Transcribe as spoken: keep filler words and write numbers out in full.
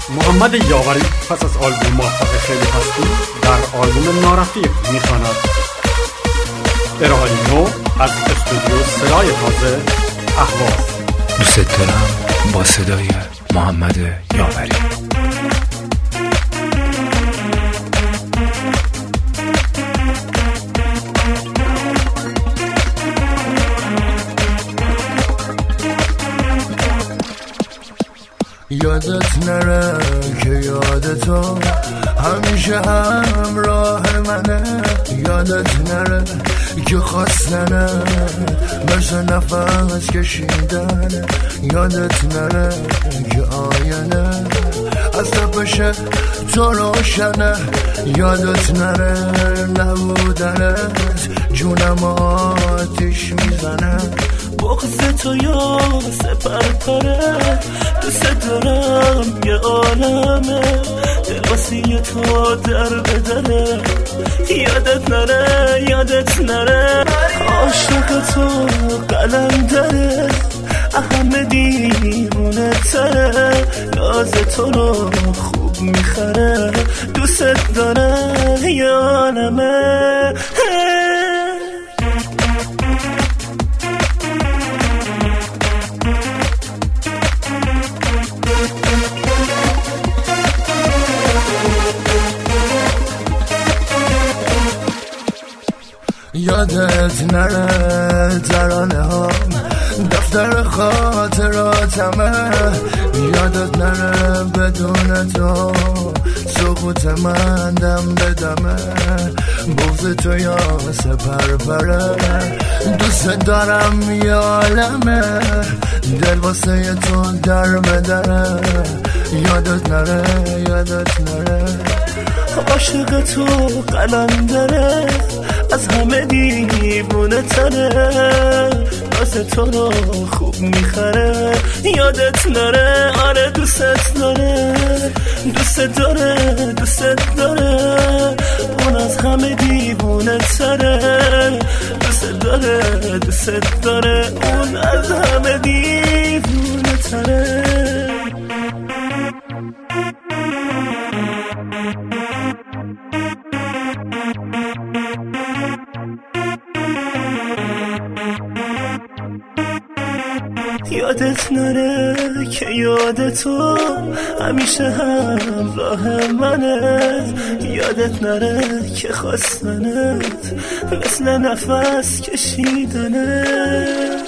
محمد یاوری پس از آلبوم موفق خیلی هستی در آلبوم نارفیق میخواند. ارائه نو از استودیو صدای تازه اهواز. دوست دارم با صدای محمد یاوری. یادت نره که یاد تو همیشه همراه منه، یادت نره که خواستنه مثل نفس کشیدنه، یادت نره که آینه از تپش تو روشنه، یادت نره نبودنت جونم آتیش میزنه، بغض تو یا سپر پره دوست دارم یه عالمه دل واسه تو در بدره، یادت نره یادت نره عاشق تو قلم داره همه دیوونه تره، ناز تو رو خوب میخره دوست داره یه عالمه. یادت نره ترانه ها دفتر خاطراتمه، یادت نره بدون تو سقوط من دم بدمه، بغض تو یا سپر پره دوست دارم یه عالمه دل واسه تو در بدره، یادت نره یادت نره عاشق تو قلم داره از همه دیوونه تره، ناز تو رو خوب میخره یادت نره آره دوست داره دوست داره دوست داره اون از همه دیوونه تره، دوست داره دوست داره اون از همه دیوونه تره. یادت نره که یاد تو همیشه همراه منه، یادت نره که خواستنت مثل نفس کشیدنه.